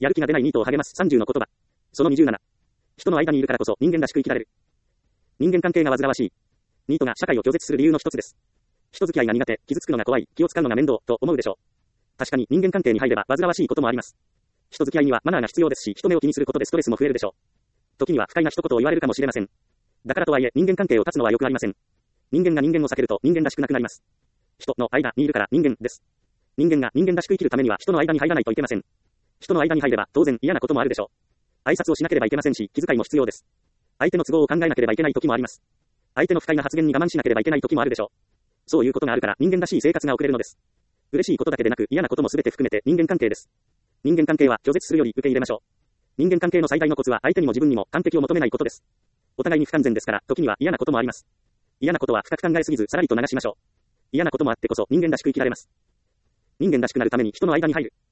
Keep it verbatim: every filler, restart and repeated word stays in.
やる気が出ないニートを励ますさんじゅうの言葉。そのにじゅうなな。人の間にいるからこそ人間らしく生きられる。人間関係が煩わしい。ニートが社会を拒絶する理由の一つです。人付き合いが苦手、傷つくのが怖い、気を使うのが面倒、と思うでしょう。確かに人間関係に入れば煩わしいこともあります。人付き合いにはマナーが必要ですし、人目を気にすることでストレスも増えるでしょう。時には不快な一言を言われるかもしれません。だからとはいえ人間関係を断つのは良くありません。人間が人間を避けると人間らしくなくなります。人の間にいるから人間です。人間が人間らしく生きるためには人の間に入らないといけません。人の間に入れば当然嫌なこともあるでしょう。挨拶をしなければいけませんし、気遣いも必要です。相手の都合を考えなければいけない時もあります。相手の不快な発言に我慢しなければいけない時もあるでしょう。そういうことがあるから人間らしい生活が送れるのです。嬉しいことだけでなく嫌なことも全て含めて人間関係です。人間関係は拒絶するより受け入れましょう。人間関係の最大のコツは相手にも自分にも完璧を求めないことです。お互いに不完全ですから時には嫌なこともあります。嫌なことは深く考えすぎずさらりと流しましょう。嫌なこともあってこそ人間らしく生きられます。人間らしくなるために人の間に入る。